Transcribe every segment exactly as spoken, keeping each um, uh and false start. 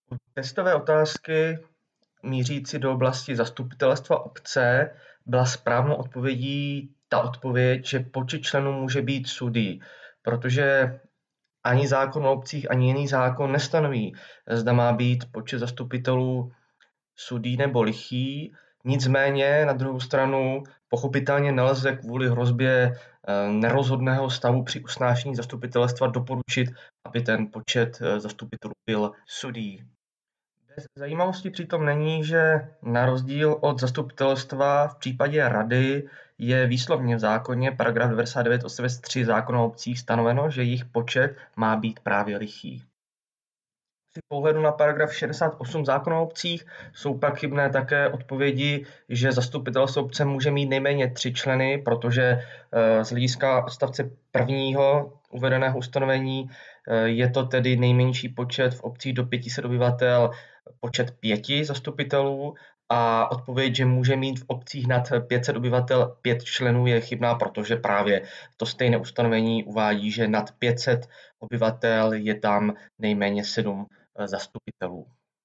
U testové otázky mířící do oblasti zastupitelstva obce byla správnou odpovědí ta odpověď, že počet členů může být sudý, protože ani zákon o obcích, ani jiný zákon nestanoví, zda má být počet zastupitelů sudý nebo lichý. Nicméně na druhou stranu pochopitelně nelze kvůli hrozbě nerozhodného stavu při usnášení zastupitelstva doporučit, aby ten počet zastupitelů byl sudý. Bez zajímavosti přitom není, že na rozdíl od zastupitelstva v případě rady je výslovně v zákoně paragraf devadesát devět odstavec tři zákona o obcích stanoveno, že jejich počet má být právě lichý. Při pohledu na paragraf šedesát osm zákona o obcích jsou pak chybné také odpovědi, že zastupitelstvo obce může mít nejméně tři členy, protože z hlediska odstavce prvního uvedeného ustanovení je to tedy nejmenší počet v obcích do pět set obyvatel počet pěti zastupitelů a odpověď, že může mít v obcích nad pět set obyvatel pět členů je chybná, protože právě to stejné ustanovení uvádí, že nad pět set obyvatel je tam nejméně sedm zastupitelů.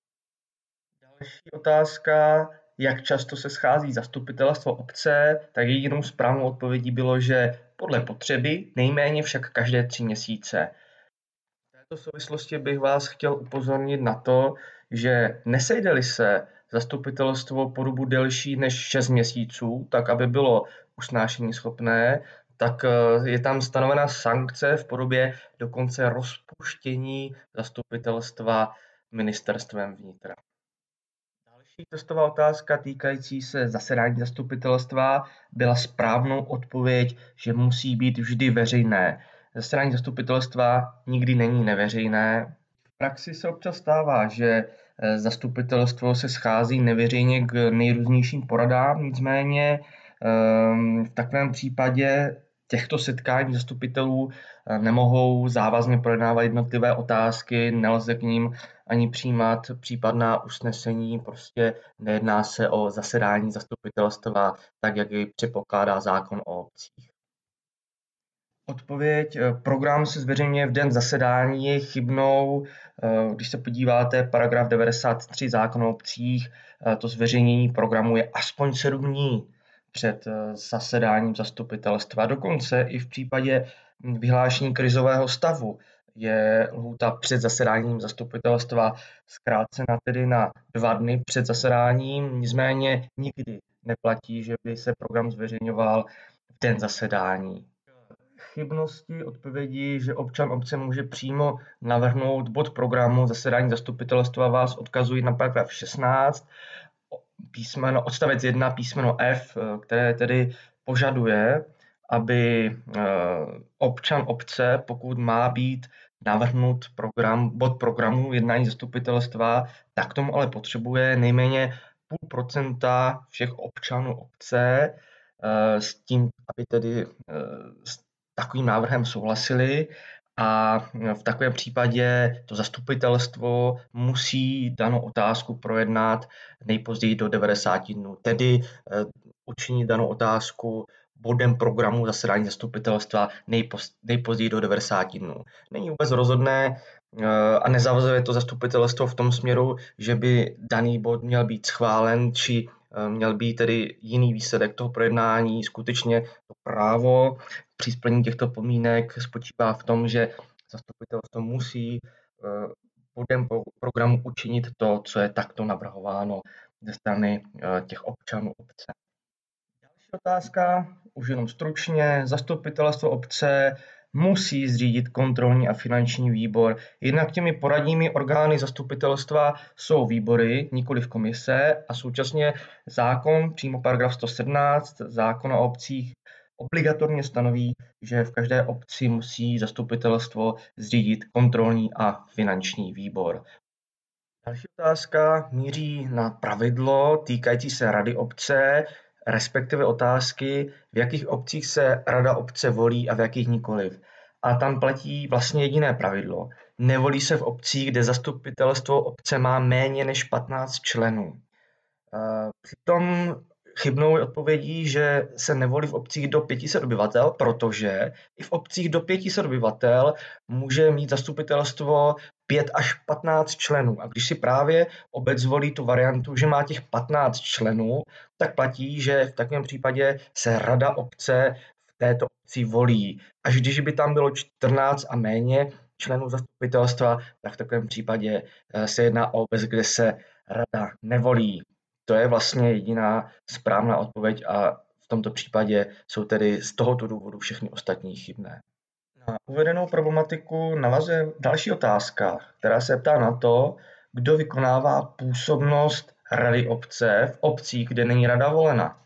Další otázka, jak často se schází zastupitelstvo obce, tak jedinou správnou odpovědí bylo, že podle potřeby, nejméně však každé tři měsíce. V této souvislosti bych vás chtěl upozornit na to, že nesejde-li se zastupitelstvo po dobu delší než šest měsíců, tak aby bylo usnášení schopné, tak je tam stanovena sankce v podobě dokonce rozpuštění zastupitelstva ministerstvem vnitra. Další testová otázka týkající se zasedání zastupitelstva byla správnou odpověď, že musí být vždy veřejné. Zasedání zastupitelstva nikdy není neveřejné. V praxi se občas stává, že zastupitelstvo se schází neveřejně k nejrůznějším poradám, nicméně v takovém případě těchto setkání zastupitelů nemohou závazně projednávat jednotlivé otázky, nelze k ním ani přijímat případná usnesení, prostě nejedná se o zasedání zastupitelstva, tak jak jej předpokládá zákon o obcích. Odpověď, program se zveřejňuje v den zasedání, je chybnou. Když se podíváte, paragraf devadesát tři zákona o obcích, to zveřejnění programu je aspoň sedm dní před zasedáním zastupitelstva. Dokonce i v případě vyhlášení krizového stavu je lhůta před zasedáním zastupitelstva zkrácena tedy na dva dny před zasedáním, nicméně nikdy neplatí, že by se program zveřejňoval v den zasedání. Chybnosti odpovědi, že občan obce může přímo navrhnout bod programu zasedání zastupitelstva, vás odkazují na paragraf šestnáct, písmeno, odstavec jedna, písmeno F, které tedy požaduje, aby občan obce, pokud má být navrhnut program, bod programu jednání zastupitelstva, tak tomu ale potřebuje nejméně půl procenta všech občanů obce s tím, aby tedy s takovým návrhem souhlasili, a v takovém případě to zastupitelstvo musí danou otázku projednat nejpozději do devadesáti dnů, tedy učinit danou otázku bodem programu zasedání zastupitelstva nejpozději do devadesáti dnů. Není vůbec rozhodné a nezavazuje to zastupitelstvo v tom směru, že by daný bod měl být schválen, či měl být tedy jiný výsledek toho projednání. Skutečně to právo při splnění těchto podmínek spočívá v tom, že zastupitelstvo musí bodem programu učinit to, co je takto navrhováno ze strany těch občanů obce. Další otázka, už jenom stručně. Zastupitelstvo obce musí zřídit kontrolní a finanční výbor. Jednak těmi poradními orgány zastupitelstva jsou výbory, nikoliv komise, a současně zákon, přímo paragraf sto sedmnáct zákona o obcích, obligatorně stanoví, že v každé obci musí zastupitelstvo zřídit kontrolní a finanční výbor. Další otázka míří na pravidlo týkající se rady obce, respektive otázky, v jakých obcích se rada obce volí a v jakých nikoliv. A tam platí vlastně jediné pravidlo. Nevolí se v obcích, kde zastupitelstvo obce má méně než patnáct členů. Přitom chybnou je odpovědí, že se nevolí v obcích do pět set obyvatel, protože i v obcích do pět set obyvatel může mít zastupitelstvo pět až patnáct členů. A když si právě obec zvolí tu variantu, že má těch patnáct členů, tak platí, že v takovém případě se rada obce v této obci volí. Až když by tam bylo čtrnáct a méně členů zastupitelstva, tak v takovém případě se jedná o obec, kde se rada nevolí. To je vlastně jediná správná odpověď a v tomto případě jsou tedy z tohoto důvodu všechny ostatní chybné. Na uvedenou problematiku navazuje další otázka, která se ptá na to, kdo vykonává působnost rady obce v obcích, kde není rada volena.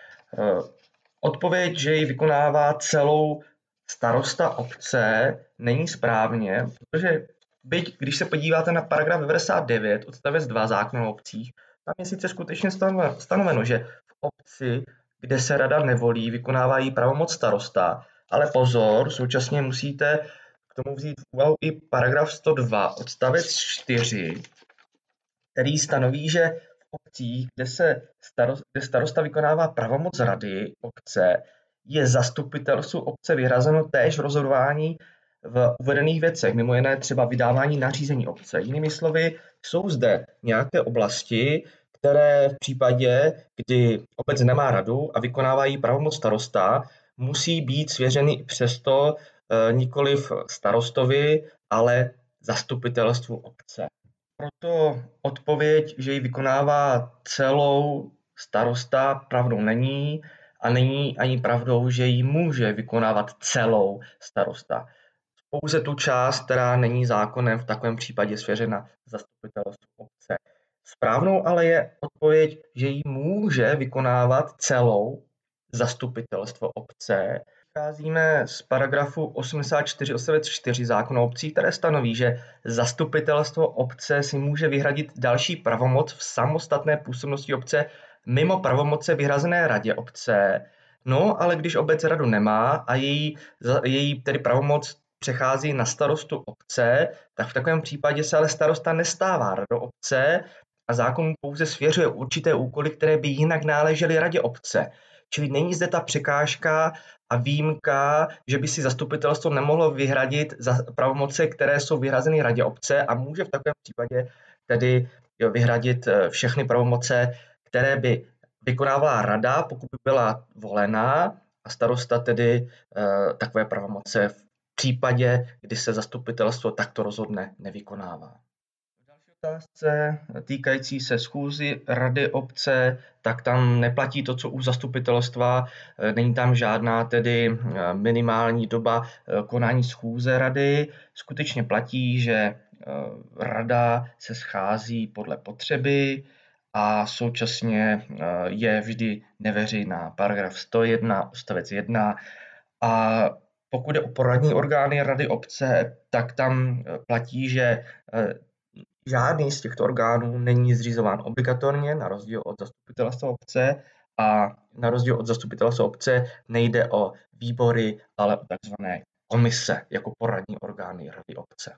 Odpověď, že ji vykonává celou starosta obce, není správně, protože byť, když se podíváte na paragraf devadesát devět odstavec dva zákona o obcích, tam je sice skutečně stanoveno, že v obci, kde se rada nevolí, vykonává jí pravomoc starosta, ale pozor, současně musíte k tomu vzít v úvahu i paragraf sto dva odstavec čtyři, který stanoví, že v obcích, kde se starosta, kde starosta vykonává pravomoc rady obce, je zastupitelstvu obce vyhrazeno též rozhodování v uvedených věcech, mimo jiné třeba vydávání nařízení obce. Jinými slovy, jsou zde nějaké oblasti, které v případě, kdy obec nemá radu a vykonává jí pravomoc starosta, musí být svěřeny i přesto e, nikoliv starostovi, ale zastupitelstvu obce. Proto odpověď, že ji vykonává celou starosta, pravdou není a není ani pravdou, že ji může vykonávat celou starosta. Pouze tu část, která není zákonem v takovém případě svěřena zastupitelstvu obce. Správnou ale je odpověď, že ji může vykonávat celou zastupitelstvo obce. Vycházíme z paragrafu osmdesát čtyři odstavec čtyři zákona o obcích, které stanoví, že zastupitelstvo obce si může vyhradit další pravomoc v samostatné působnosti obce mimo pravomoce vyhrazené radě obce. No, ale když obec radu nemá a její, její tedy pravomoc přechází na starostu obce, tak v takovém případě se ale starosta nestává radou obce a zákon pouze svěřuje určité úkoly, které by jinak náležely radě obce. Čili není zde ta překážka a výjimka, že by si zastupitelstvo nemohlo vyhradit za pravomoce, které jsou vyhrazeny radě obce a může v takovém případě tedy vyhradit všechny pravomoce, které by vykonávala rada, pokud by byla volená, a starosta tedy e, takové pravomoce v případě, kdy se zastupitelstvo takto rozhodne, nevykonává. V další otázce týkající se schůzy rady obce, tak tam neplatí to, co u zastupitelstva, není tam žádná tedy minimální doba konání schůze rady. Skutečně platí, že rada se schází podle potřeby a současně je vždy neveřejná. Paragraf sto jedna odstavec jedna. A pokud je o poradní orgány rady obce, tak tam platí, že žádný z těchto orgánů není zřizován obligatorně, na rozdíl od zastupitelstva obce, a na rozdíl od zastupitelstva obce nejde o výbory, ale o takzvané komise jako poradní orgány rady obce.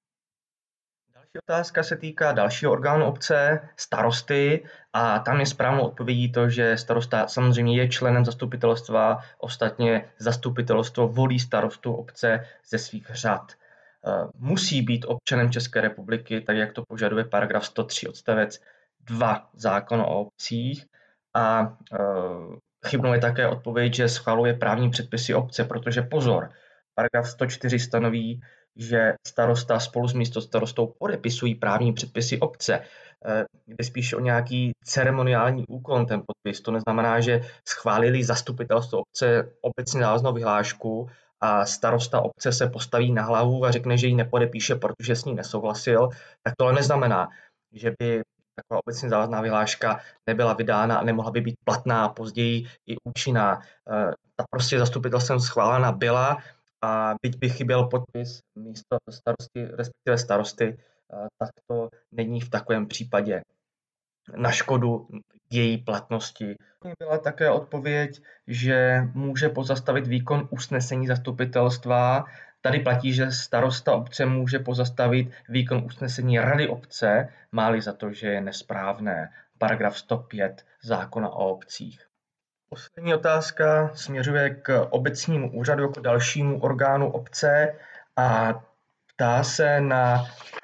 Další otázka se týká dalšího orgánu obce, starosty, a tam je správnou odpovědí to, že starosta samozřejmě je členem zastupitelstva, ostatně zastupitelstvo volí starostu obce ze svých řad. Musí být občanem České republiky, tak jak to požaduje paragraf sto tři odstavec dva zákona o obcích, a chybnou je také odpověď, že schvaluje právní předpisy obce, protože pozor, paragraf sto čtyři stanoví, že starosta spolu s místostarostou podepisují právní předpisy obce. Jde spíš o nějaký ceremoniální úkon ten podpis. To neznamená, že schválili zastupitelstvo obce obecně závaznou vyhlášku a starosta obce se postaví na hlavu a řekne, že ji nepodepíše, protože s ní nesouhlasil. Tak to ale neznamená, že by taková obecně závazná vyhláška nebyla vydána a nemohla by být platná a později i účinná. Ta prostě zastupitelstvem schválena byla, a byť by chyběl podpis místo starosty, respektive starosty, tak to není v takovém případě na škodu její platnosti. Byla také odpověď, že může pozastavit výkon usnesení zastupitelstva. Tady platí, že starosta obce může pozastavit výkon usnesení rady obce, má-li za to, že je nesprávné. Paragraf sto pět zákona o obcích. Poslední otázka směřuje k obecnímu úřadu jako dalšímu orgánu obce a ptá se na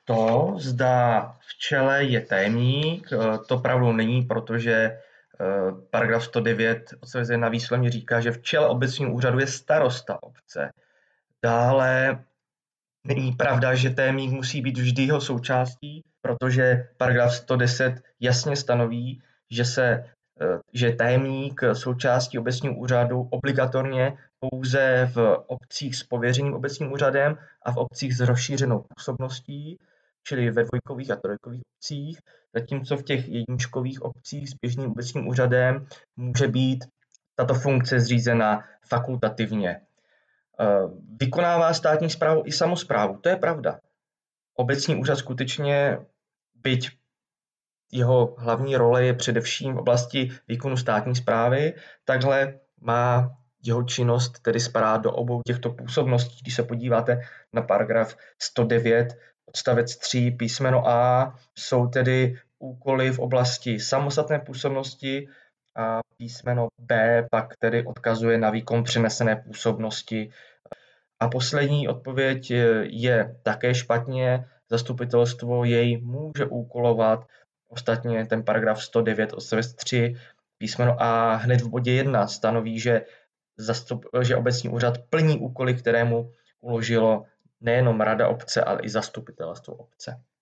To, zda v čele je tajemník, to pravdou není, protože paragraf sto devět odstavec jedna výslovně říká, že v čele obecního úřadu je starosta obce. Dále není pravda, že tajemník musí být vždy jeho součástí, protože paragraf sto deset jasně stanoví, že, se, že tajemník součástí obecního úřadu obligatorně pouze v obcích s pověřeným obecním úřadem a v obcích s rozšířenou působností, čili ve dvojkových a trojkových obcích, zatímco v těch jedničkových obcích s běžným obecním úřadem může být tato funkce zřízena fakultativně. Vykonává státní správu i samosprávu, to je pravda. Obecní úřad skutečně, byť jeho hlavní role je především v oblasti výkonu státní správy, takhle má jeho činnost tedy spadá do obou těchto působností. Když se podíváte na paragraf sto devět odstavec tři písmeno A, jsou tedy úkoly v oblasti samostatné působnosti a písmeno B pak tedy odkazuje na výkon přenesené působnosti. A poslední odpověď je také špatně. Zastupitelstvo jej může úkolovat. Ostatně ten paragraf sto devět odstavec tři písmeno A hned v bodě jedna stanoví, že, zastup, že obecní úřad plní úkoly, které mu uložilo nejenom rada obce, ale i zastupitelstvo obce.